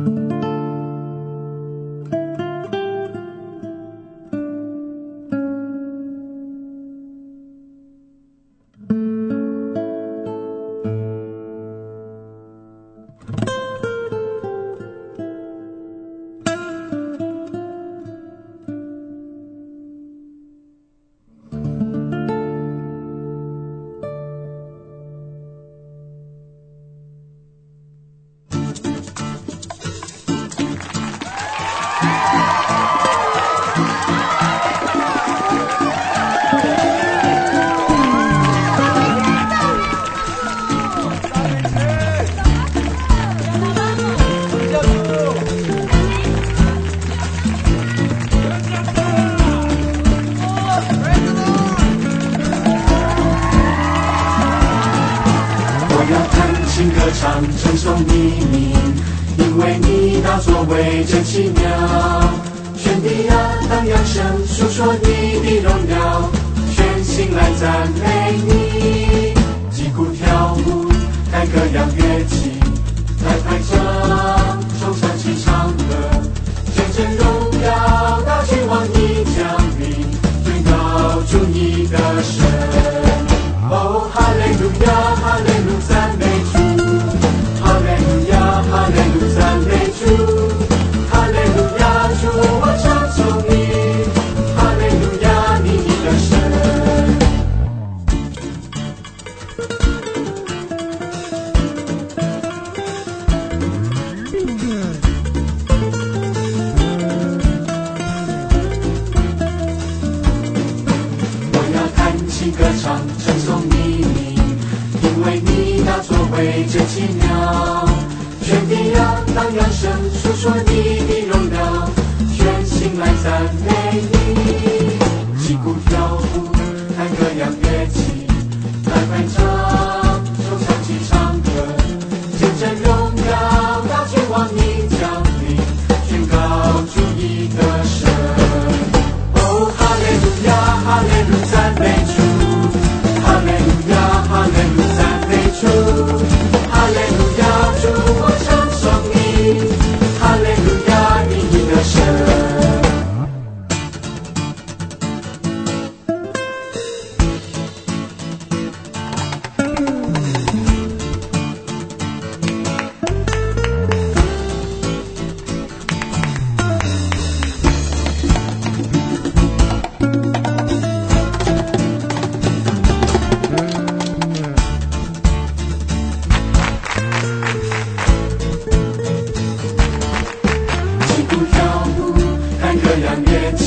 称颂你名，因为你那作为真奇妙。全地啊，当扬声述说你的荣耀，全心来赞美你。击鼓跳舞，弹各样乐器，来拍掌，手唱起唱歌，见证荣耀，大君王你降临，宣告主你的神。哦，哈利路亚，哈利路亚，赞美主。哈利路亚，哈利路亚，赞美主，哈利路亚，主我称颂你，哈利路亚，你的神。我要弹琴歌唱，称颂你名，因为你那作为真奇妙。全地啊，当扬声述说你的荣耀，全心来赞美你。击鼓跳舞，弹各样乐器，来拍掌，手唱起唱歌，见证荣耀，大君王你降临，宣告主你的神。哦，哈利路亚，哈利路亚，赞美主，哈利路亚，哈利路亚，赞美主，哈利路亚，主我称颂你，哈利路亚，你的神。击鼓跳舞，弹各样乐